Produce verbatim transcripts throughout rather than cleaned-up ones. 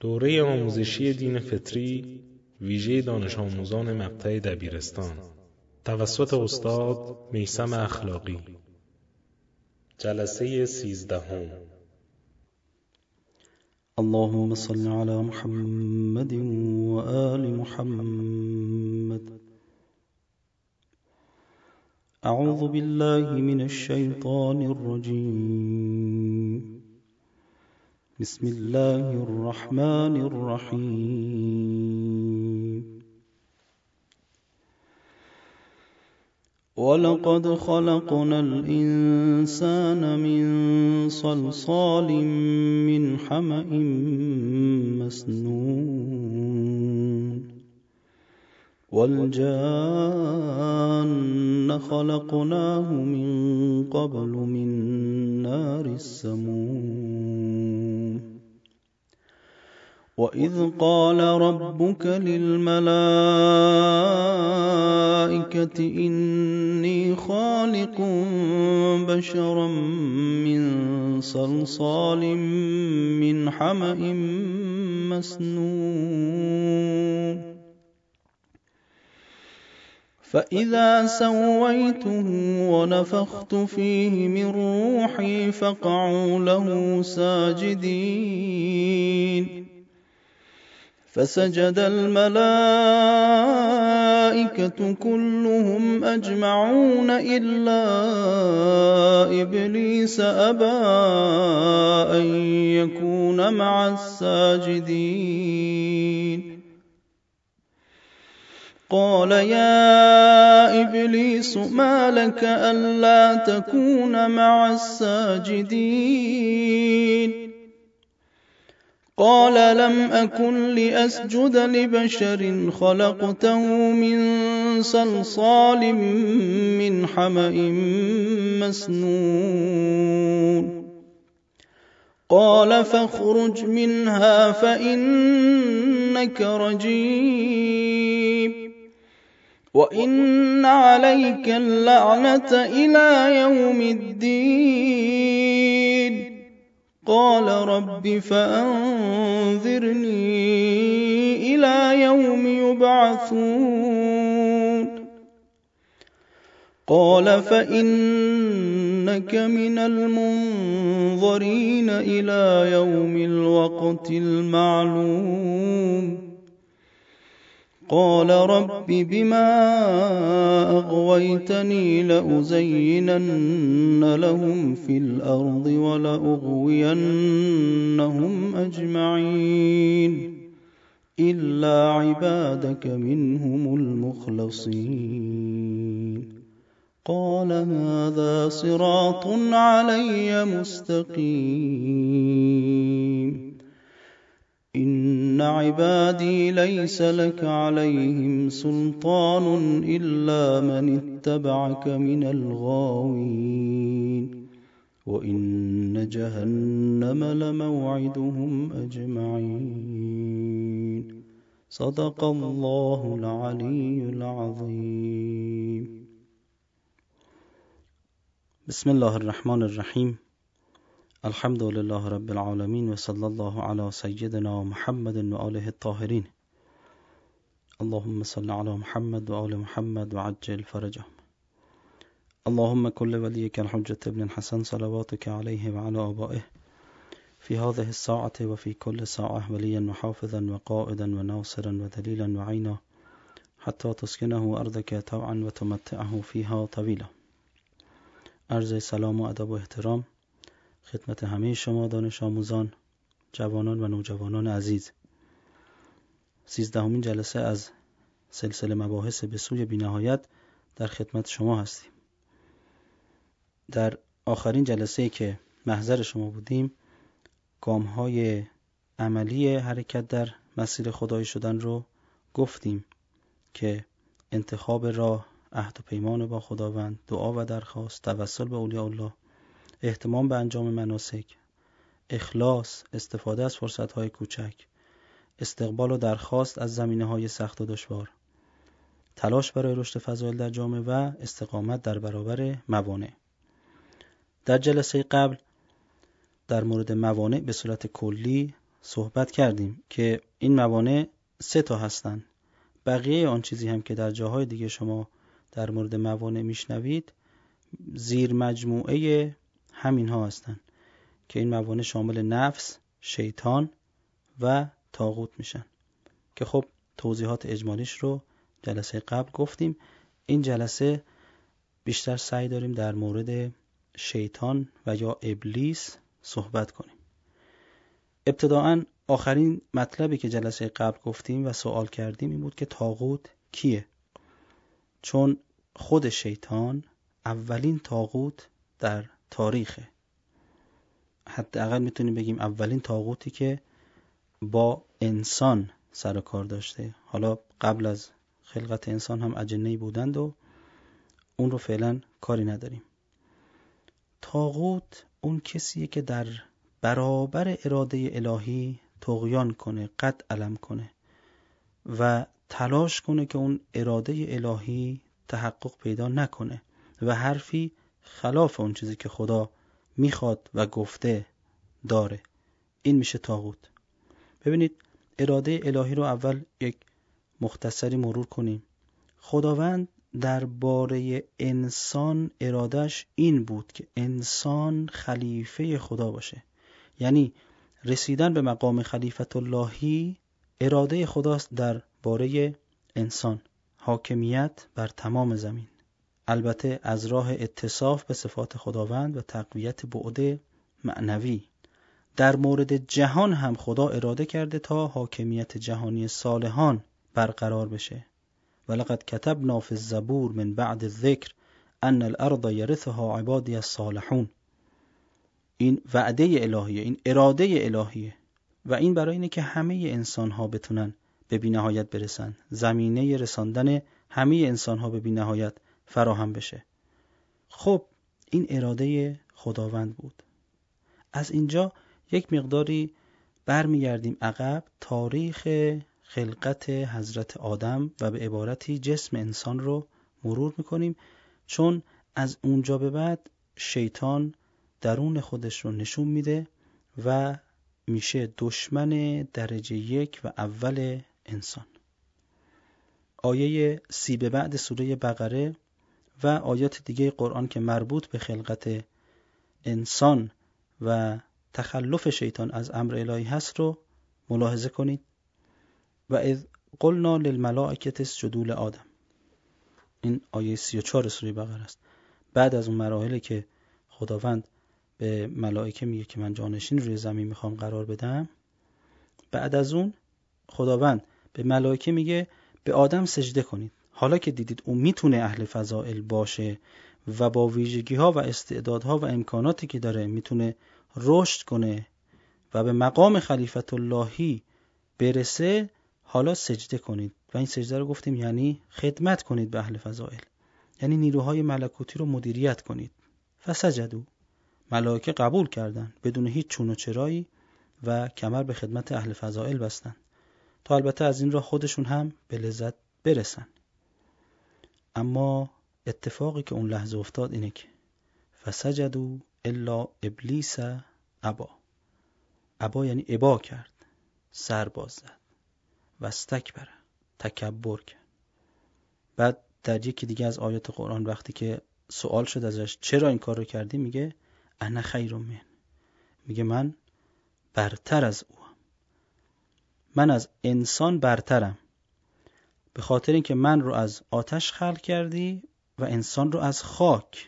دوره آموزشی دین فطری ویژه دانش آموزان مقطع دبیرستان توسط استاد میثم اخلاقی. جلسه سیزدهم. اللهم صل على محمد و آل محمد. اعوذ بالله من الشیطان الرجیم. بسم الله الرحمن الرحیم. ولقد خلقنا الإنسان من صلصال من حمأ مسنون والجان خلقناه من قبل من نار السموم. وإذ قال ربك للملائكة إني خالق بشرا من صلصال من حمأ مسنون فإذا سويته ونفخت فيه من روحي فقعوا له ساجدين. فسجد الملائكة كلهم أجمعون إلا إبليس أبى أن يكون مع الساجدين. قال يا إبليس ما لك ألا تكون مع الساجدين؟ قال لم أكن لأسجد لبشر خلقته من صلصال من حمأ مسنون. قال فاخرج منها فإنك رجيم وإن عليك اللعنة إلى يوم الدين. قال رب فأنظرني إلى يوم يبعثون. قال فإنك من المنظرين إلى يوم الوقت المعلوم. قال رب بما أغويتني لأزينن لهم في الأرض ولأغوينهم أجمعين إلا عبادك منهم المخلصين. قال هذا صراط علي مستقيم. إن عبادي ليس لك عليهم سلطان إلا من اتبعك من الغاوين وإن جهنم لموعدهم أجمعين. صدق الله العلي العظيم. بسم الله الرحمن الرحيم. الحمد لله رب العالمين وصلى الله على سيدنا محمد وآله الطاهرين. اللهم صل على محمد وآل محمد وعجل فرجهم. اللهم كل وليك الحجة ابن الحسن صلواتك عليه وعلى آبائه في هذه الساعة وفي كل ساعة وليا وحافظا وقائدا وناصرا ودليلا وعينا حتى تسكنه أرضك طوعا وتمتعه فيها طويلا. عرض سلام و ادب و احترام خدمت همه شما دانش آموزان، جوانان و نوجوانان عزیز. سیزدهمین جلسه از سلسله مباحث به سوی بی‌نهایت در خدمت شما هستیم. در آخرین جلسه‌ای که محضر شما بودیم، گام‌های عملی حرکت در مسیر خدایی شدن رو گفتیم که انتخاب راه، عهد و پیمان با خداوند، دعا و درخواست، توسل به اولیاء الله، اهتمام به انجام مناسک، اخلاص، استفاده از فرصت‌های کوچک، استقبال و درخواست از زمینه‌های سخت و دشوار، تلاش برای رشد فضایل در جامعه و استقامت در برابر موانع. در جلسه قبل در مورد موانع به صورت کلی صحبت کردیم که این موانع سه تا هستن. بقیه آن چیزی هم که در جاهای دیگه شما در مورد موانع میشنوید زیر مجموعه همین ها هستن که این موانع شامل نفس، شیطان و طاغوت میشن که خب توضیحات اجمالیش رو جلسه قبل گفتیم. این جلسه بیشتر سعی داریم در مورد شیطان و یا ابلیس صحبت کنیم. ابتداعاً آخرین مطلبی که جلسه قبل گفتیم و سوال کردیم این بود که طاغوت کیه؟ چون خود شیطان اولین طاغوت در تاریخه. حداقل میتونیم بگیم اولین طاغوتی که با انسان سر و کار داشته. حالا قبل از خلقت انسان هم اجنه‌ای بودند و اون رو فعلا کاری نداریم. طاغوت اون کسیه که در برابر اراده الهی طغیان کنه، قد علم کنه و تلاش کنه که اون اراده الهی تحقق پیدا نکنه و حرفی خلاف اون چیزی که خدا میخواد و گفته داره. این میشه طاغوت. ببینید اراده الهی رو اول یک مختصری مرور کنیم. خداوند درباره انسان ارادش این بود که انسان خلیفه خدا باشه. یعنی رسیدن به مقام خلیفت اللهی اراده خداست درباره انسان، حاکمیت بر تمام زمین، البته از راه اتصاف به صفات خداوند و تقویت بعد معنوی. در مورد جهان هم خدا اراده کرده تا حاکمیت جهانی صالحان برقرار بشه. ولقد كتبنا في الزبور من بعد الذکر ان الارض یرثها عبادی الصالحون. این وعده الهیه، این اراده الهیه و این برای اینه که همه انسان ها بتونن به بی‌نهایت برسن، زمینه رساندن همه انسان ها به بی‌نهایت فراهم بشه. خب این اراده خداوند بود. از اینجا یک مقداری برمیگردیم عقب، تاریخ خلقت حضرت آدم و به عبارتی جسم انسان رو مرور میکنیم، چون از اونجا به بعد شیطان درون خودش رو نشون میده و میشه دشمن درجه یک و اول انسان. آیه سی به بعد سوره بقره و آیات دیگه قرآن که مربوط به خلقت انسان و تخلف شیطان از امر الهی هست رو ملاحظه کنید. و اذ قلنا للملائکه اسجدوا لآدم. این آیه سی و چهار سوره بقره است. بعد از اون مراحلی که خداوند به ملائکه میگه که من جانشین روی زمین میخوام قرار بدم، بعد از اون خداوند به ملائکه میگه به آدم سجده کنید. حالا که دیدید اون میتونه اهل فضائل باشه و با ویژگی ها و استعدادها و امکاناتی که داره میتونه رشد کنه و به مقام خلیفت اللهی برسه، حالا سجده کنید. و این سجده رو گفتیم یعنی خدمت کنید به اهل فضائل، یعنی نیروهای ملکوتی رو مدیریت کنید. فسجدوا، ملائکه قبول کردن بدون هیچ چون و چرایی و کمر به خدمت اهل فضائل بستن تا البته از این راه خودشون هم به لذت برسن. اما اتفاقی که اون لحظه افتاد اینه که فسجدوا الا ابلیس ابا. ابا یعنی ابا کرد، سر باز زد و استکبر، تکبر کرد. بعد در یکی دیگه از آیات قرآن وقتی که سوال شد ازش چرا این کار رو کردی، میگه انا خیر من، میگه من برتر از او، من از انسان برترم، به خاطر اینکه من رو از آتش خلق کردی و انسان رو از خاک.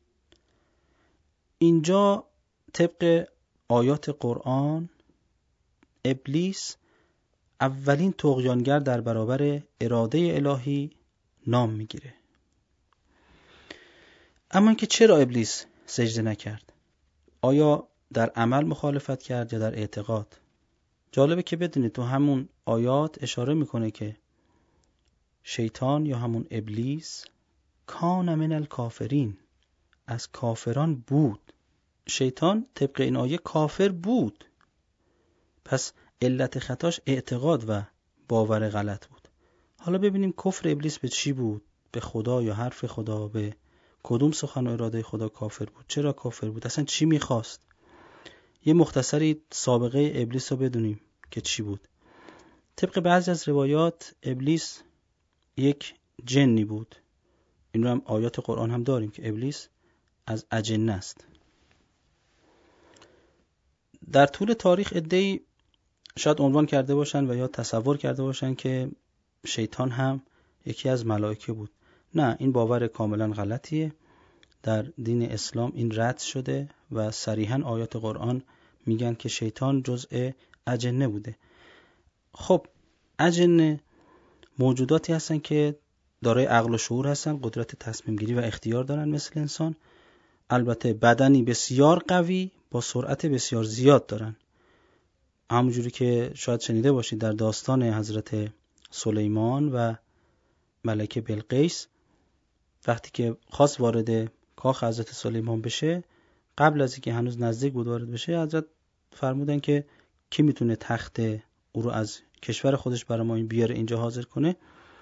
اینجا طبق آیات قرآن ابلیس اولین طغیانگر در برابر اراده الهی نام میگیره. اما اینکه چرا ابلیس سجده نکرد؟ آیا در عمل مخالفت کرد یا در اعتقاد؟ جالبه که بدونید تو همون آیات اشاره میکنه که شیطان یا همون ابلیس کان من الکافرین، از کافران بود. شیطان طبق این آیه کافر بود، پس علت خطاش اعتقاد و باور غلط بود. حالا ببینیم کفر ابلیس به چی بود؟ به خدا یا حرف خدا؟ به کدوم سخن و اراده خدا کافر بود؟ چرا کافر بود؟ اصلا چی میخواست؟ یه مختصری سابقه ابلیس رو بدونیم که چی بود. طبق بعضی از روایات ابلیس یک جنی بود. این رو هم آیات قرآن هم داریم که ابلیس از اجنه است. در طول تاریخ عده‌ای شاید عنوان کرده باشن و یا تصور کرده باشن که شیطان هم یکی از ملائکه بود. نه، این باور کاملا غلطیه. در دین اسلام این رد شده و صریحاً آیات قرآن میگن که شیطان جزء اجنه بوده. خب اجنه موجوداتی هستن که دارای عقل و شعور هستن، قدرت تصمیم گیری و اختیار دارن مثل انسان. البته بدنی بسیار قوی با سرعت بسیار زیاد دارن. همونجوری که شاید شنیده باشید در داستان حضرت سلیمان و ملکه بلقیس، وقتی که خواست وارد کاخ حضرت سلیمان بشه، قبل از اینکه هنوز نزدیک بود وارد بشه، حضرت فرمودن که کی میتونه تخت او رو از کشور خودش برای ما این بیاره اینجا حاضر کنه.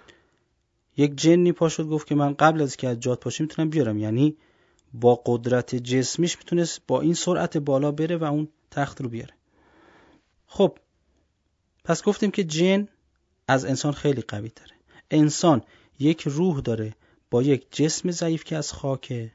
یک جنی پا شد گفت که من قبل از که از جات پاشم میتونم بیارم. یعنی با قدرت جسمیش میتونست با این سرعت بالا بره و اون تخت رو بیاره. خب پس گفتیم که جن از انسان خیلی قوی تره. انسان یک روح داره با یک جسم ضعیف که از خاکه.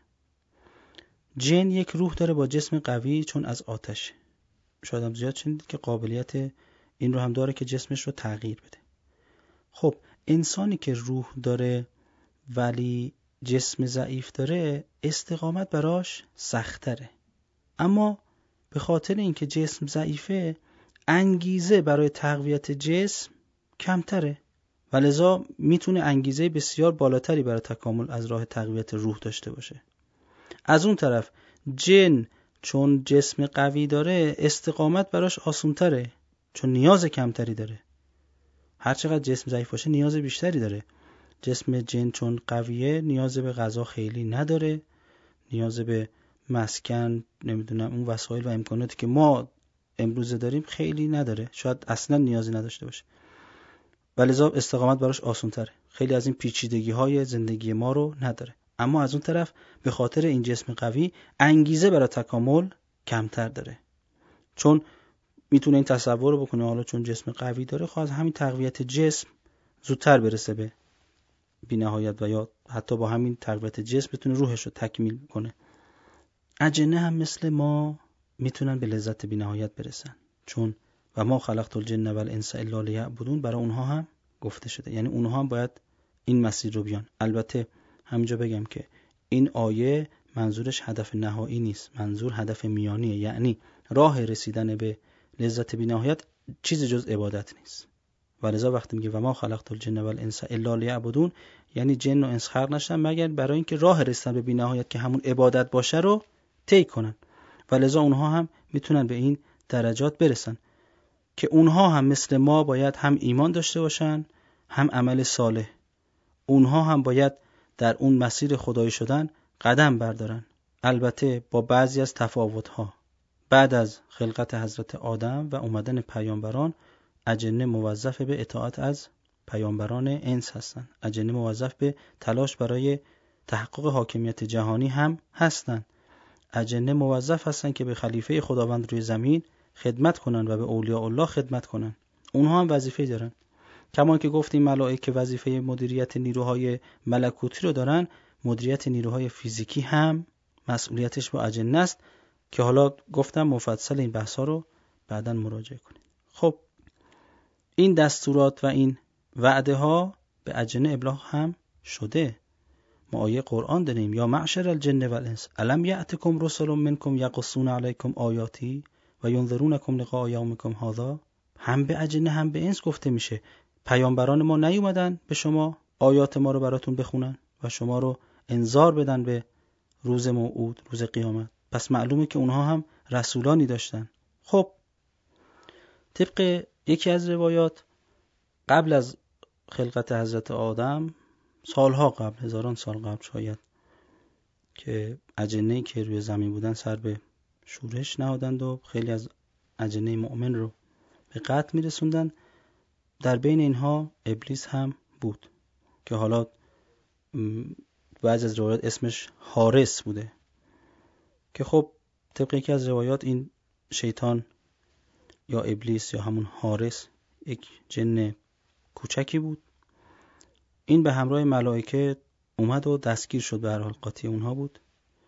جن یک روح داره با جسم قوی چون از آتشه. شاید هم زیاد شنیدید که قابلیت این رو هم داره که جسمش رو تغییر بده. خب انسانی که روح داره ولی جسم ضعیف داره، استقامت براش سخت‌تره. اما به خاطر اینکه جسم ضعیفه، انگیزه برای تقویت جسم کمتره و لذا میتونه انگیزه بسیار بالاتری برای تکامل از راه تقویت روح داشته باشه. از اون طرف جن چون جسم قوی داره، استقامت براش آسونتره چون نیاز کمتری داره. هر چقدر جسم ضعیف باشه نیاز بیشتری داره. جسم جن چون قویه نیاز به غذا خیلی نداره، نیاز به مسکن، نمیدونم اون وسایل و امکاناتی که ما امروزه داریم خیلی نداره، شاید اصلا نیازی نداشته باشه. ولذا استقامت براش آسان تره، خیلی از این پیچیدگی های زندگی ما رو نداره. اما از اون طرف به خاطر این جسم قوی انگیزه برای تکامل کمتر داره، چون میتونه این تصور رو بکنه حالا چون جسم قوی داره خواهد همین تقویت جسم زودتر برسه به بی‌نهایت و یا حتی با همین تقویت جسم بتونه روحش رو تکمیل کنه. اجنه هم مثل ما میتونن به لذت بی‌نهایت برسن، چون و ما خلقت الجن والانس الا لیعبدون برای اونها هم گفته شده، یعنی اونها هم باید این مسیر رو بیان. البته همینجا بگم که این آیه منظورش هدف نهایی نیست، منظور هدف میانیه، یعنی راه رسیدن به لذت بی‌نهایت چیز جز عبادت نیست. ولذا وقتی میگه و ما خلقت الجن والانس الا لیعبدون، یعنی جن و انس خلق نشدن مگر برای اینکه راه رسیدن به بی‌نهایت که همون عبادت باشه رو طی کنن. ولذا اونها هم میتونن به این درجات برسن که اونها هم مثل ما باید هم ایمان داشته باشن هم عمل صالح. اونها هم باید در اون مسیر خدایی شدن قدم بردارن، البته با بعضی از تفاوت‌ها. بعد از خلقت حضرت آدم و اومدن پیامبران، اجنه موظف به اطاعت از پیامبران انس هستن. اجنه موظف به تلاش برای تحقق حاکمیت جهانی هم هستن. اجنه موظف هستن که به خلیفه خداوند روی زمین خدمت کنن و به اولیاء الله خدمت کنن. اونها هم وظیفه دارن. کما که گفتیم ملائکه وظیفه مدیریت نیروهای ملکوتی رو دارن، مدیریت نیروهای فیزیکی هم مسئولیتش با اجنه است که حالا گفتم مفصل این بحثا رو بعداً مراجعه کنید. خب این دستورات و این وعده ها به اجنه ابلاغ هم شده. ما آیه قرآن داریم یا معشر الجن والانس الم یأتکم رسل منکم یقصون علیکم آیاتی و ینذرونکم لقاء یومکم هذا. هم به اجنه هم به انس گفته میشه پیامبران ما نیومدن به شما آیات ما رو براتون بخونن و شما رو انذار بدن به روز موعود، روز قیامت. پس معلومه که اونها هم رسولانی داشتن. خب طبق یکی از روایات قبل از خلقت حضرت آدم، سالها قبل، هزاران سال قبل شاید، که اجنه‌ای که روی زمین بودن سر به شورش نهادند و خیلی از اجنه مؤمن رو به قتل میرسوندن. در بین اینها ابلیس هم بود که حالا بعضی از روایات اسمش حارس بوده که خب طبق یکی از روایات این شیطان یا ابلیس یا همون حارس یک جن کوچکی بود. این به همراه ملائکه اومد و دستگیر شد، به هر حال قاطی اونها بود،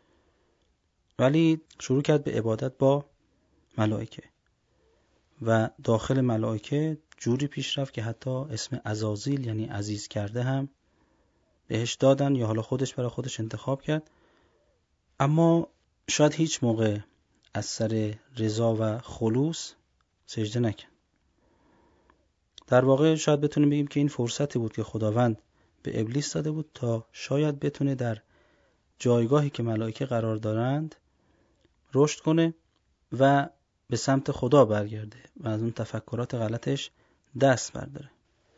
ولی شروع کرد به عبادت با ملائکه و داخل ملائکه جوری پیش رفت که حتی اسم عزازیل یعنی عزیز کرده هم بهش دادن، یا حالا خودش برای خودش انتخاب کرد. اما شاید هیچ موقع از سر رضا و خلوص سجده نکرد. در واقع شاید بتونیم بگیم که این فرصتی بود که خداوند به ابلیس داده بود تا شاید بتونه در جایگاهی که ملائکه قرار دارند رشد کنه و به سمت خدا برگرده و از اون تفکرات غلطش دست برداره.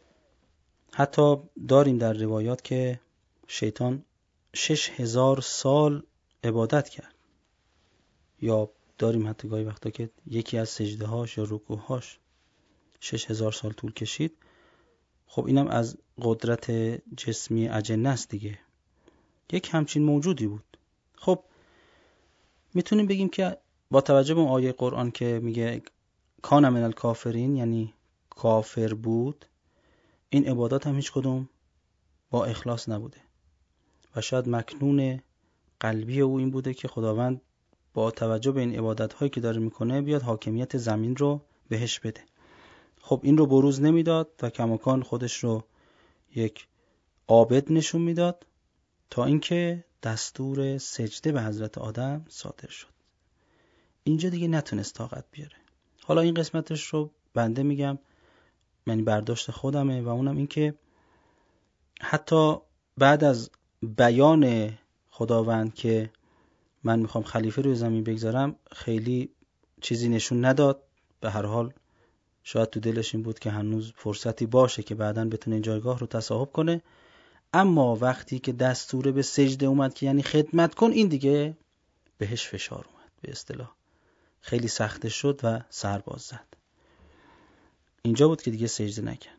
حتی داریم در روایات که شیطان شش هزار سال عبادت کرد، یا داریم حتی گاهی وقتا که یکی از سجده هاش یا رکوعهاش شش هزار سال طول کشید. خب اینم از قدرت جسمی اجنه است دیگه، یک همچین موجودی بود. خب میتونیم بگیم که با توجه به آیه قرآن که میگه کان من الکافرین، یعنی کافر بود، این عبادات هم هیچ کدوم با اخلاص نبوده و شاید مکنون قلبی او این بوده که خداوند با توجه به این عبادت هایی که داره میکنه بیاد حاکمیت زمین رو بهش بده. خب این رو بروز نمیداد و کماکان خودش رو یک عابد نشون میداد تا اینکه دستور سجده به حضرت آدم صادر شد. اینجا دیگه نتونست طاقت بیاره. حالا این قسمتش رو بنده میگم، یعنی برداشت خودمه، و اونم این که حتی بعد از بیان خداوند که من میخوام خلیفه روی زمین بگذارم خیلی چیزی نشون نداد. به هر حال شاید تو دلش این بود که هنوز فرصتی باشه که بعداً بتونه این جایگاه رو تصاحب کنه. اما وقتی که دستور به سجده اومد که یعنی خدمت کن، این دیگه بهش فشار اومد، به اصطلاح خیلی سخته شد و سرباز زد. اینجا بود که دیگه سجده نکرد.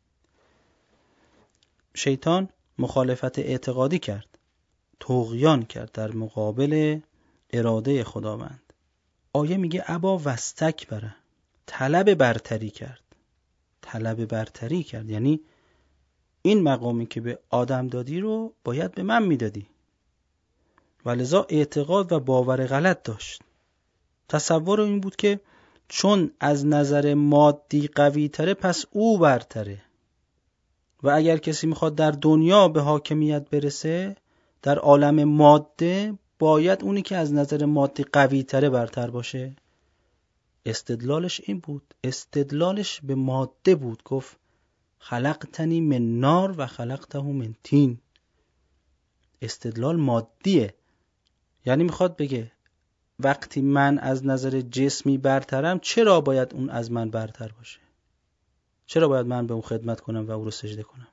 شیطان مخالفت اعتقادی کرد، طغیان کرد در مقابل اراده خداوند. آیه میگه ابا واستکبر، طلب برتری کرد. طلب برتری کرد یعنی این مقامی که به آدم دادی رو باید به من میدادی، ولذا اعتقاد و باور غلط داشت. تصور این بود که چون از نظر مادی قوی تره پس او برتره، و اگر کسی میخواد در دنیا به حاکمیت برسه در عالم ماده باید اونی که از نظر مادی قوی تره برتر باشه. استدلالش این بود، استدلالش به ماده بود. گفت خلقتنی من نار و خلقته من طین. استدلال مادیه، یعنی میخواد بگه وقتی من از نظر جسمی برترم چرا باید اون از من برتر باشه؟ چرا باید من به اون خدمت کنم و او رو سجده کنم؟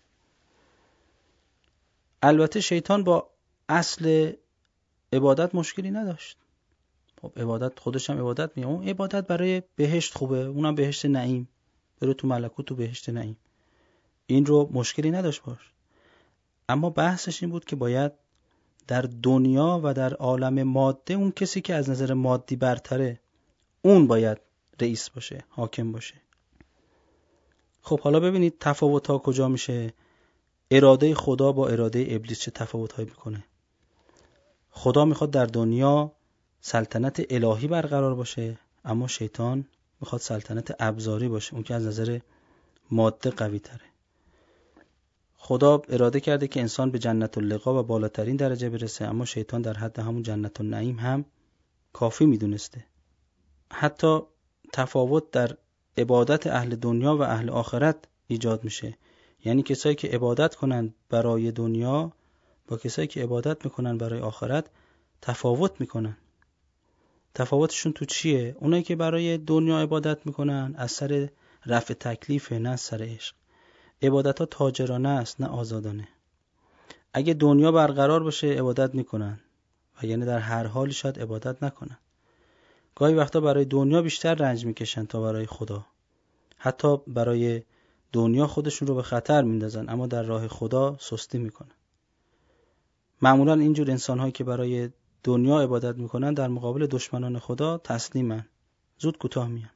البته شیطان با اصل عبادت مشکلی نداشت. خب عبادت خودش هم عبادت میگه، اون عبادت برای بهشت خوبه، اونم بهشت نعیم، بره تو ملکوت و بهشت نعیم، این رو مشکلی نداشت باش. اما بحثش این بود که باید در دنیا و در عالم ماده اون کسی که از نظر مادی برتره اون باید رئیس باشه، حاکم باشه. خب حالا ببینید تفاوت ها کجا میشه. اراده خدا با اراده ابلیس چه تفاوت هایی میکنه. خدا میخواد در دنیا سلطنت الهی برقرار باشه، اما شیطان میخواد سلطنت ابزاری باشه، اون که از نظر ماده قوی تره. خدا اراده کرده که انسان به جنت اللقا و بالاترین درجه برسه، اما شیطان در حد همون جنت النعیم هم کافی میدونسته. حتی تفاوت در عبادت اهل دنیا و اهل آخرت ایجاد میشه، یعنی کسایی که عبادت کنن برای دنیا با کسایی که عبادت میکنن برای آخرت تفاوت میکنن. تفاوتشون تو چیه؟ اونایی که برای دنیا عبادت میکنن از سر رفع تکلیفه، نه از سر عشق. عبادت ها تاجرانه است نه آزادانه. اگه دنیا برقرار باشه عبادت میکنن و یعنی در هر حالی شاید عبادت نکنن. گاهی وقتا برای دنیا بیشتر رنج میکشن تا برای خدا. حتی برای دنیا خودشون رو به خطر میندازن اما در راه خدا سستی میکنن. معمولا اینجور انسان‌هایی که برای دنیا عبادت میکنن در مقابل دشمنان خدا تسلیمن، زود کوتاه میان.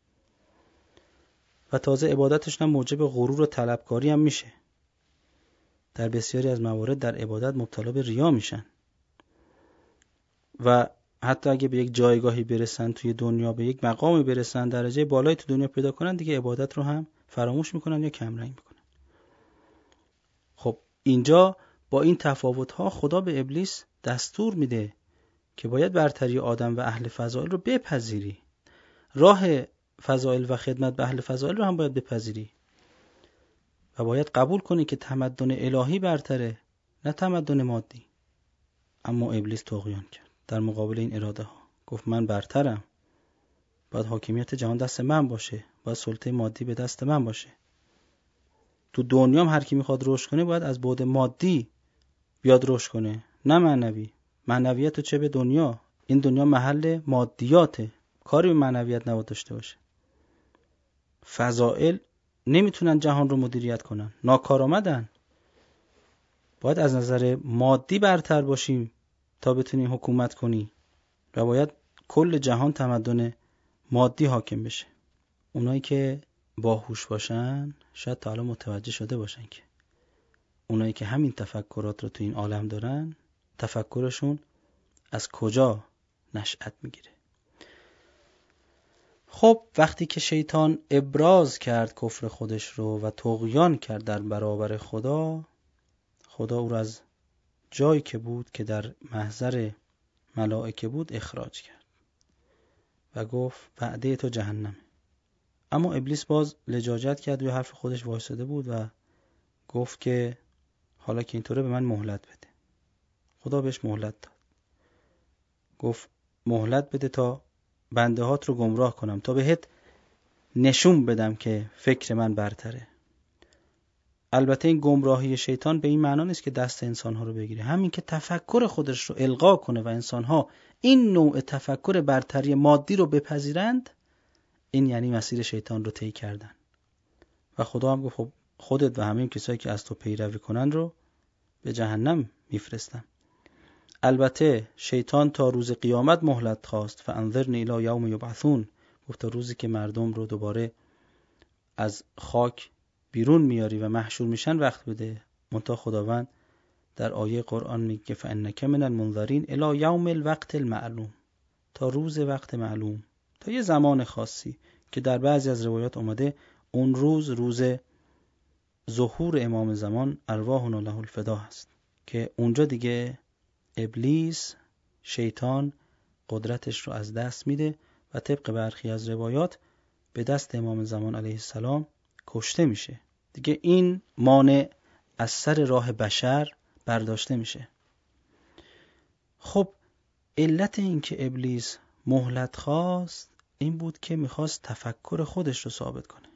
و تازه عبادتشون هم موجب غرور و طلبکاری هم میشه. در بسیاری از موارد در عبادت مبتلا به ریا میشن و حتی اگه به یک جایگاهی برسن توی دنیا، به یک مقامی برسن، درجه بالایی تو دنیا پیدا کنن، دیگه عبادت رو هم فراموش میکنن یا کمرنگ میکنن. خب اینجا با این تفاوت‌ها خدا به ابلیس دستور میده که باید برتری آدم و اهل فضائل رو بپذیری. راه فضائل و خدمت به اهل فضائل رو هم باید بپذیری و باید قبول کنی که تمدن الهی برتره، نه تمدن مادی. اما ابلیس طغیان کرد در مقابل این اراده ها. گفت من برترم، باید حاکمیت جهان دست من باشه، باید سلطه مادی به دست من باشه. تو دنیا هم هر کی میخواد رشد کنه باید از بعد مادی بیاد رشد کنه، نه معنوی. معنویت چه به دنیا؟ این دنیا محل مادیاته، کاری به معنویت نباید داشته باشه. فضائل نمیتونن جهان رو مدیریت کنن، ناکارآمدن. باید از نظر مادی برتر باشیم تا بتونیم حکومت کنی و باید کل جهان تمدن مادی حاکم بشه. اونایی که باهوش باشن شاید تا الان متوجه شده باشن که اونایی که همین تفکرات رو تو این عالم دارن، تفکرشون از کجا نشأت میگیره. خب وقتی که شیطان ابراز کرد کفر خودش رو و طغیان کرد در برابر خدا، خدا او رو از جایی که بود که در محضر ملائکه بود اخراج کرد و گفت وعده تو جهنم. اما ابلیس باز لجاجت کرد و حرف خودش وایساده بود و گفت که حالا که اینطوره به من مهلت بده. خدا بهش مهلت داد. گفت مهلت بده تا بنده هات رو گمراه کنم، تا بهت نشون بدم که فکر من برتره. البته این گمراهی شیطان به این معنا نیست که دست انسان ها رو بگیره. همین که تفکر خودش رو القا کنه و انسان ها این نوع تفکر برتری مادی رو بپذیرند، این یعنی مسیر شیطان رو طی کردن. و خدا هم گفت خب خودت و همه کسایی که از تو پیروی کنن رو به جهنم میفرستم. البته شیطان تا روز قیامت مهلت خواست، فانظرنی الی یوم یبعثون، گفت تا روزی که مردم رو دوباره از خاک بیرون میاری و محشور میشن وقت بده. منتها خداوند در آیه قرآن میگه فانک من المنذرین الی یوم الوقت المعلوم، تا روز وقت معلوم، تا یه زمان خاصی که در بعضی از روایات اومده اون روز روز ظهور امام زمان ارواحنا له الفدا هست، که اونجا دیگه ابلیس شیطان قدرتش رو از دست میده و طبق برخی از روایات به دست امام زمان علیه السلام کشته میشه. دیگه این مانع از سر راه بشر برداشته میشه. خب علت این که ابلیس مهلت خواست این بود که میخواست تفکر خودش رو ثابت کنه.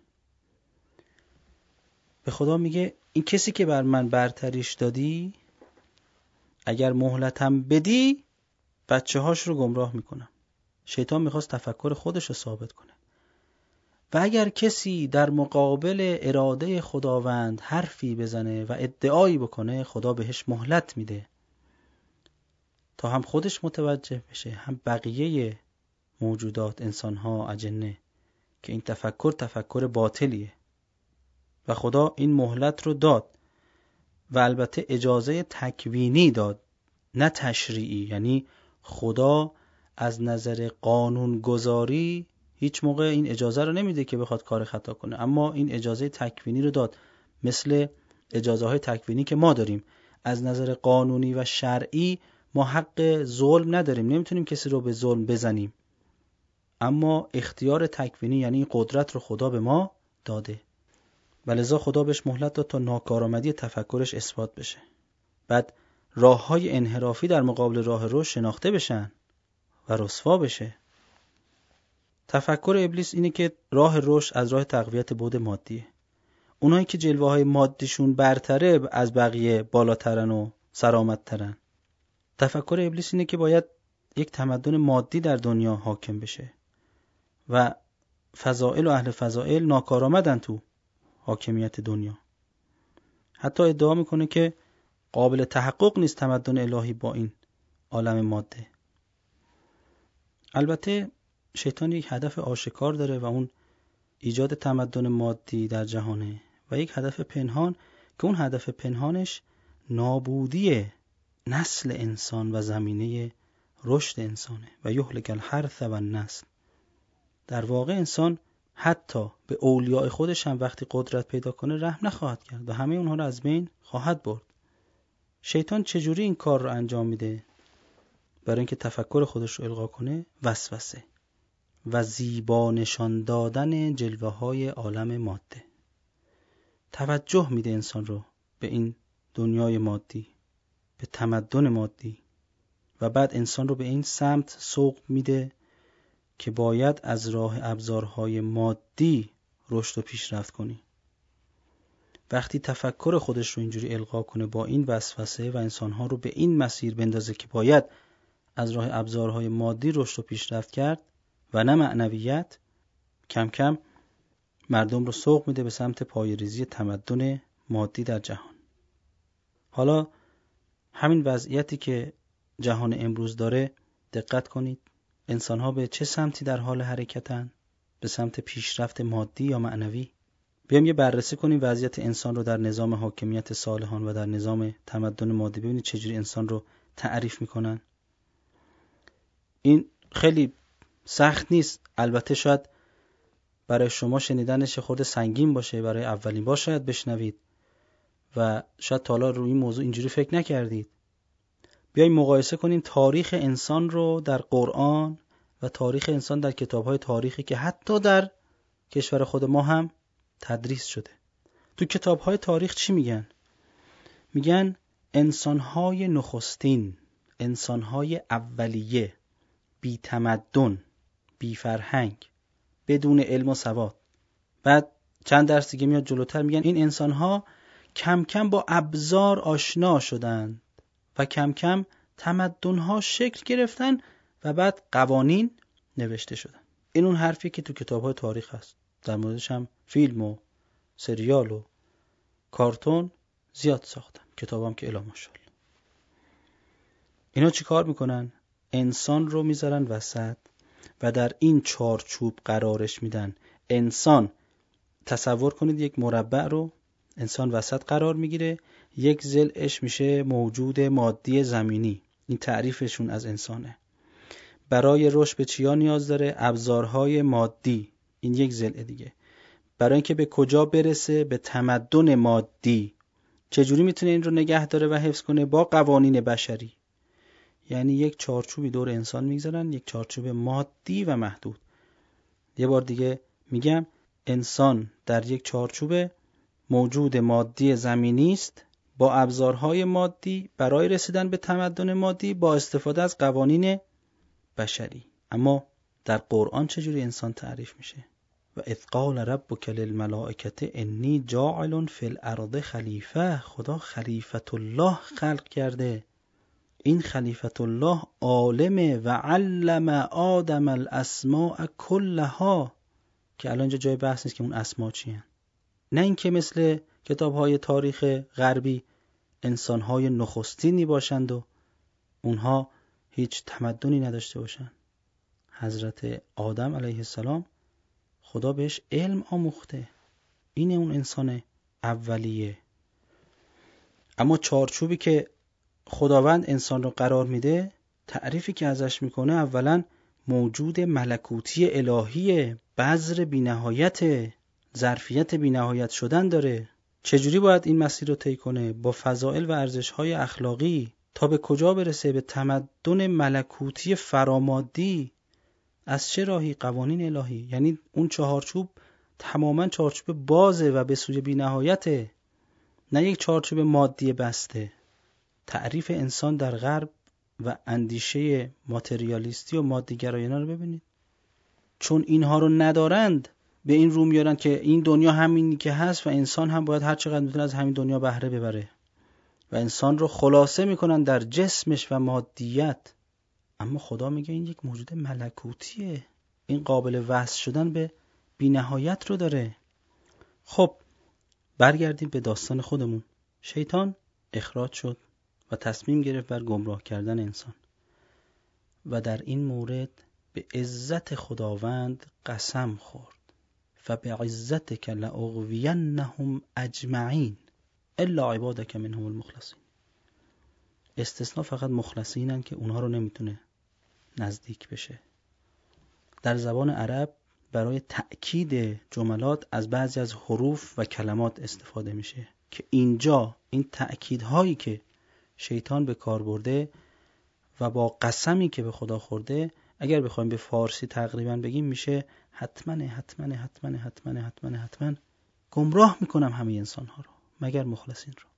به خدا میگه این کسی که بر من برتریش دادی، اگر مهلتم بدی بچه هاش رو گمراه میکنم. شیطان میخواست تفکر خودش رو ثابت کنه. و اگر کسی در مقابل اراده خداوند حرفی بزنه و ادعایی بکنه، خدا بهش مهلت میده تا هم خودش متوجه بشه، هم بقیه موجودات، انسانها، اجنه، که این تفکر تفکر باطلیه. و خدا این مهلت رو داد و البته اجازه تکوینی داد، نه تشریعی. یعنی خدا از نظر قانون گذاری هیچ موقع این اجازه رو نمیده که بخواد کار خطا کنه، اما این اجازه تکوینی رو داد، مثل اجازه های تکوینی که ما داریم. از نظر قانونی و شرعی ما حق ظلم نداریم، نمیتونیم کسی رو به ظلم بزنیم، اما اختیار تکوینی یعنی قدرت رو خدا به ما داده. ولذا خدا بهش مهلت داد تا ناکارآمدی تفکرش اثبات بشه. بعد راه‌های انحرافی در مقابل راه رشد شناخته بشن و رسوا بشه. تفکر ابلیس اینه که راه رشد از راه تقویت بعد مادیه. اونایی که جلوه‌های مادیشون برتره از بقیه بالاترن و سرآمدترن. تفکر ابلیس اینه که باید یک تمدن مادی در دنیا حاکم بشه و فضائل و اهل فضائل ناکارآمدن تو حاکمیت دنیا. حتی ادعا میکنه که قابل تحقق نیست تمدن الهی با این عالم ماده. البته شیطان یک هدف آشکار داره و اون ایجاد تمدن مادی در جهانه و یک هدف پنهان که اون هدف پنهانش نابودی نسل انسان و زمینه رشد انسانه و یهلک الحرث و النسل. در واقع انسان حتی به اولیاء خودش هم وقتی قدرت پیدا کنه رحم نخواهد کرد و همه اونها رو از بین خواهد برد. شیطان چجوری این کار رو انجام میده؟ برای اینکه تفکر خودش رو القا کنه، وسوسه و زیبا نشان دادن جلوه های عالم ماده. توجه میده انسان رو به این دنیای مادی، به تمدن مادی و بعد انسان رو به این سمت سوق میده که باید از راه ابزارهای مادی رشد و پیشرفت کنی. وقتی تفکر خودش رو اینجوری القا کنه با این وسوسه و انسانها رو به این مسیر بندازه که باید از راه ابزارهای مادی رشد و پیشرفت کرد و نه معنویت، کم کم مردم رو سوق میده به سمت پایه‌ریزی تمدن مادی در جهان. حالا همین وضعیتی که جهان امروز داره، دقت کنید انسان‌ها به چه سمتی در حال حرکتن؟ به سمت پیشرفت مادی یا معنوی؟ بیایم یه بررسی کنیم وضعیت انسان رو در نظام حاکمیت صالحان و در نظام تمدن مادی، ببینید چجوری انسان رو تعریف میکنن. این خیلی سخت نیست، البته شاید برای شما شنیدنش خورده سنگین باشه، برای اولین بار شاید بشنوید و شاید تا حالا روی این موضوع اینجوری فکر نکردید. بیاییم مقایسه کنیم تاریخ انسان رو در قرآن و تاریخ انسان در کتاب‌های تاریخی که حتی در کشور خود ما هم تدریس شده. تو کتاب‌های تاریخ چی میگن؟ میگن انسان‌های نخستین، انسان‌های اولیه، بی تمدن، بی فرهنگ، بدون علم و سواد. بعد چند درس دیگه میاد جلوتر میگن این انسان‌ها کم کم با ابزار آشنا شدند و کم کم تمدن‌ها شکل گرفتن و بعد قوانین نوشته شدن. این اون حرفی که تو کتاب‌های تاریخ هست. در موردش هم فیلم و سریال و کارتون زیاد ساختن، کتابام که الا ماشاءالله. اینا چی کار میکنن؟ انسان رو میذارن وسط و در این چارچوب قرارش میدن. انسان، تصور کنید یک مربع رو، انسان وسط قرار میگیره، یک ضلعش میشه موجود مادی زمینی. این تعریفشون از انسانه. برای رشد به چیا نیاز داره؟ ابزارهای مادی. این یک ضلع دیگه. برای اینکه به کجا برسه؟ به تمدن مادی. چجوری میتونه این رو نگه داره و حفظ کنه؟ با قوانین بشری. یعنی یک چارچوبی دور انسان میگذارن، یک چارچوب مادی و محدود. یه بار دیگه میگم انسان در یک چارچوب موجود مادی زمینی است با ابزارهای مادی برای رسیدن به تمدن مادی با استفاده از قوانین بشری. اما در قرآن چجوری انسان تعریف میشه؟ و اذ قال ربک للملائکة انی جاعل فی الارض خلیفه. خدا خلیفت الله خلق کرده. این خلیفت الله عالمه و علم آدم الاسماء کلها، که الان اینجا جای بحث نیست که اون اسما چی هن. نه اینکه مثل کتاب‌های تاریخ غربی انسان‌های نخستینی باشند و اونها هیچ تمدنی نداشته باشند. حضرت آدم علیه السلام خدا بهش علم آموخته. اینه اون انسان اولیه. اما چارچوبی که خداوند انسان رو قرار میده، تعریفی که ازش میکنه، اولا موجود ملکوتی الهیه، بذر بی نهایت، ظرفیت بی نهایت شدن داره. چجوری باید این مسیر رو طی کنه؟ با فضائل و ارزش‌های اخلاقی تا به کجا برسه؟ به تمدن ملکوتی فرامادی. از چه راهی؟ قوانین الهی. یعنی اون چهارچوب تماما چارچوب بازه و به سوی بی نهایته، نه یک چارچوب مادی بسته. تعریف انسان در غرب و اندیشه ماتریالیستی و مادیگرایانه رو ببینید. چون اینها رو ندارند به این رو میارن که این دنیا همینی که هست و انسان هم باید هر چقدر میتونه از همین دنیا بهره ببره و انسان رو خلاصه میکنن در جسمش و مادیت. اما خدا میگه این یک موجود ملکوتیه، این قابل وصل شدن به بی نهایت رو داره. خب برگردیم به داستان خودمون. شیطان اخراج شد و تصمیم گرفت بر گمراه کردن انسان و در این مورد به عزت خداوند قسم خورد و به عزتک لأغوینهم اجمعین الا عبادک منهم المخلصین. استثناء فقط مخلصینن که اونها رو نمیتونه نزدیک بشه. در زبان عرب برای تأکید جملات از بعضی از حروف و کلمات استفاده میشه که اینجا این تأکیدهایی که شیطان به کار برده و با قسمی که به خدا خورده، اگر بخوایم به فارسی تقریبا بگیم میشه حتما حتما حتما حتما حتما حتما گمراه میکنم همه انسان ها رو مگر مخلصین رو.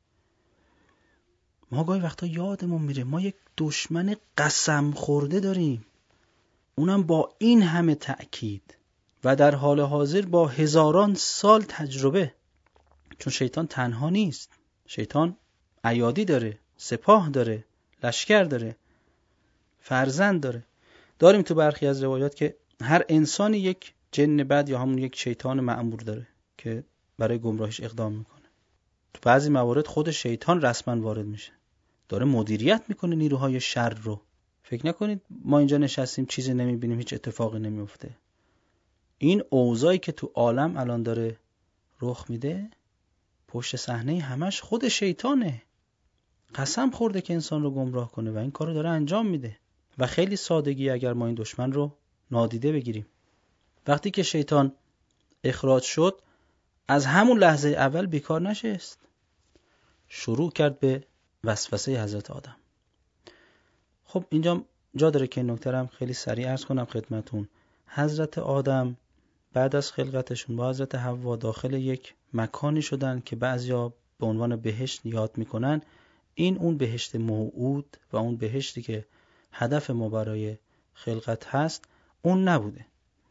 ما گاهی وقتا یادمون میره ما یک دشمن قسم خورده داریم، اونم با این همه تأکید و در حال حاضر با هزاران سال تجربه. چون شیطان تنها نیست، شیطان ایادی داره، سپاه داره، لشکر داره، فرزند داره. داریم تو برخی از روایات که هر انسانی یک جن بد یا همون یک شیطان مأمور داره که برای گمراهیش اقدام میکنه. تو بعضی موارد خود شیطان رسما وارد میشه، داره مدیریت میکنه نیروهای شر رو. فکر نکنید ما اینجا نشستیم چیزی نمیبینیم، هیچ اتفاقی نمیفته. این اوضاعی که تو عالم الان داره رخ میده پشت صحنه همش خود شیطانه. قسم خورده که انسان رو گمراه کنه و این کارو داره انجام میده. و خیلی سادگی اگر ما این دشمن رو نادیده بگیریم. وقتی که شیطان اخراج شد از همون لحظه اول بیکار نشست، شروع کرد به وسوسه حضرت آدم. خب اینجا جا داره که این نکته رو هم خیلی سریع عرض کنم خدمتون. حضرت آدم بعد از خلقتشون با حضرت حوا داخل یک مکانی شدن که بعضیا به عنوان بهشت یاد میکنن. این اون بهشت موعود و اون بهشتی که هدف ما برای خلقت هست اون نبوده.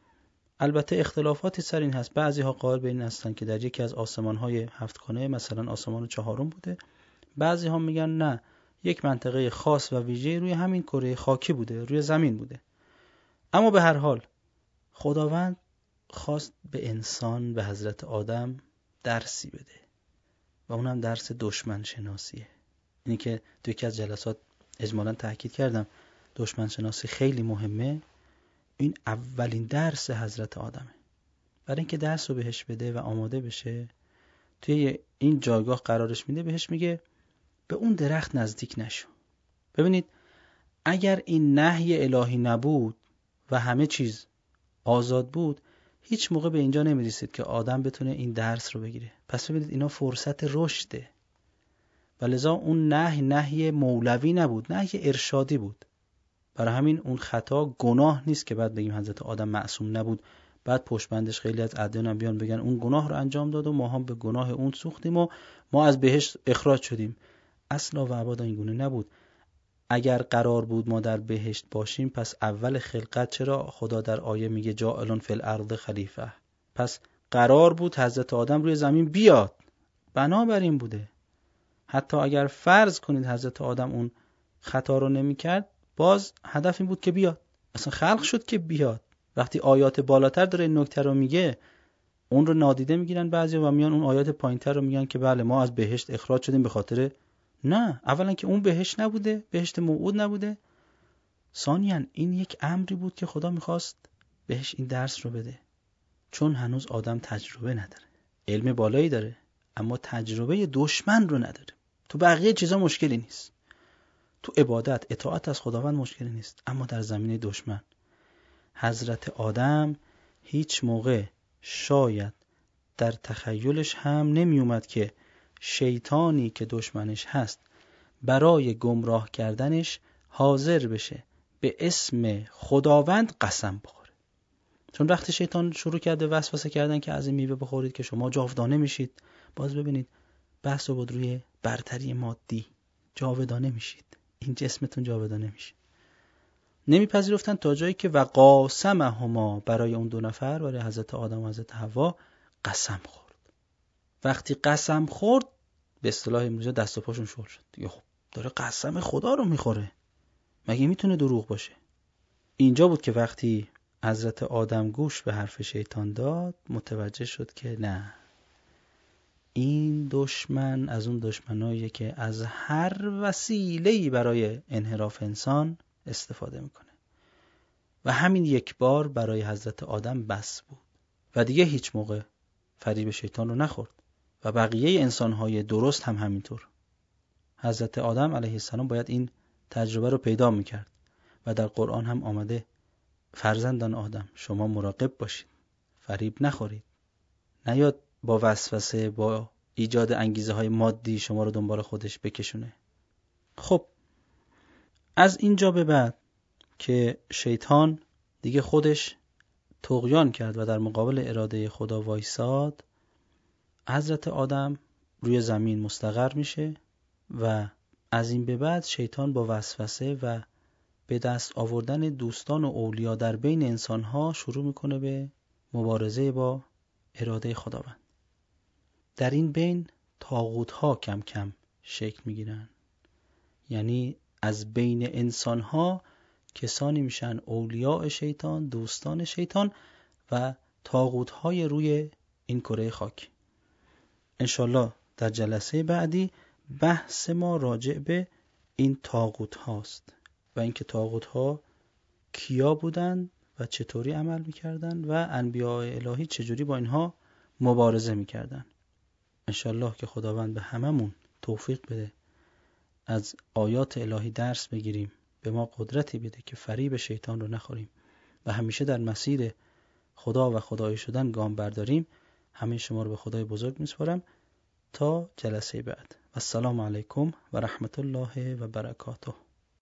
البته اختلافاتی سر این هست. بعضی ها قائل به این هستن که در یکی از آسمان های هفتگانه مثلا آسمان چهارم بوده. بعضی ها میگن نه، یک منطقه خاص و ویژه روی همین کره خاکی بوده، روی زمین بوده. اما به هر حال خداوند خواست به انسان، به حضرت آدم درسی بده و اونم درس دشمن شناسیه. اینی که تو یکی از جلسات اجمالاً تاکید کردم دشمن شناسی خیلی مهمه. این اولین درس حضرت آدمه. برای اینکه درس رو بهش بده و آماده بشه توی این جایگاه قرارش میده، بهش میگه به اون درخت نزدیک نشو. ببینید اگر این نهی الهی نبود و همه چیز آزاد بود هیچ موقع به اینجا نمیرسید که آدم بتونه این درس رو بگیره. پس ببینید اینا فرصت رشده و لذا اون نهی نهی مولوی نبود، نهی ارشادی بود. برای همین اون خطا گناه نیست که بعد بگیم حضرت آدم معصوم نبود، بعد پشت بندش خیلی از ادیان هم بیان بگن اون گناه رو انجام داد و ما هم به گناه اون سوختیم و ما از بهشت اخراج شدیم. اصلا و ابدا این گونه نبود. اگر قرار بود ما در بهشت باشیم پس اول خلقت چرا خدا در آیه میگه جاعلون فی الارض خلیفه؟ پس قرار بود حضرت آدم روی زمین بیاد، بنابراین بوده. حتی اگر فرض کنید حضرت آدم اون خطا رو نمی‌کرد، باز هدف این بود که بیاد. اصلا خلق شد که بیاد. وقتی آیات بالاتر داره این نکته رو میگه اون رو نادیده میگیرن بعضیا و میان اون آیات پایینتر رو میگن که بله ما از بهشت اخراج شدیم به خاطر نه، اولا که اون بهشت نبوده، بهشت موعود نبوده. ثانیاً این یک امری بود که خدا میخواست بهش این درس رو بده، چون هنوز آدم تجربه نداره. علم بالایی داره اما تجربه دشمن رو نداره. تو بقیه چیزا مشکلی نیست، تو عبادت اطاعت از خداوند مشکلی نیست، اما در زمینه دشمن حضرت آدم هیچ موقع شاید در تخیلش هم نمی اومد که شیطانی که دشمنش هست برای گمراه کردنش حاضر بشه به اسم خداوند قسم بخوره. چون وقتی شیطان شروع کرده وسوسه کردن که از این میوه بخورید که شما جاودانه میشید، باز ببینید بحث رو بود روی برتری مادی، جاودانه میشید، این جسمتون جاودانه میشه. نمیپذیرفتن تا جایی که وقاسمهما برای اون دو نفر، برای حضرت آدم و حضرت حوا قسم خورد. وقتی قسم خورد به اصطلاح امروزی دست و پاشون شل شد. دیگه خب داره قسم خدا رو میخوره، مگه میتونه دروغ باشه؟ اینجا بود که وقتی حضرت آدم گوش به حرف شیطان داد متوجه شد که نه، این دشمن از اون دشمناییه که از هر وسیله‌ای برای انحراف انسان استفاده میکنه. و همین یک بار برای حضرت آدم بس بود و دیگه هیچ موقع فریب شیطان رو نخورد و بقیه انسان‌های درست هم همینطور. حضرت آدم علیه السلام باید این تجربه رو پیدا میکرد و در قرآن هم آمده فرزندان آدم شما مراقب باشید، فریب نخورید، نیاد با وسوسه، با ایجاد انگیزه های مادی شما رو دنبال خودش بکشونه. خب از اینجا به بعد که شیطان دیگه خودش طغیان کرد و در مقابل اراده خدا وایساد، حضرت آدم روی زمین مستقر میشه و از این به بعد شیطان با وسوسه و به دست آوردن دوستان و اولیا در بین انسانها شروع میکنه به مبارزه با اراده خداوند. در این بین طاغوت‌ها کم کم شکل میگیرن، یعنی از بین انسانها کسانی میشن اولیاء شیطان، دوستان شیطان و طاغوت‌های روی این کره خاک. انشالله در جلسه بعدی بحث ما راجع به این طاغوت هاست و اینکه طاغوت ها کیا بودند و چطوری عمل میکردند و انبیاء الهی چجوری با اینها مبارزه میکردند. انشالله که خداوند به هممون توفیق بده از آیات الهی درس بگیریم، به ما قدرتی بده که فریب شیطان رو نخوریم و همیشه در مسیر خدا و خدایی شدن گام برداریم. همه شما رو به خدای بزرگ میسپارم تا جلسه بعد. السلام علیکم و رحمت الله و برکاته.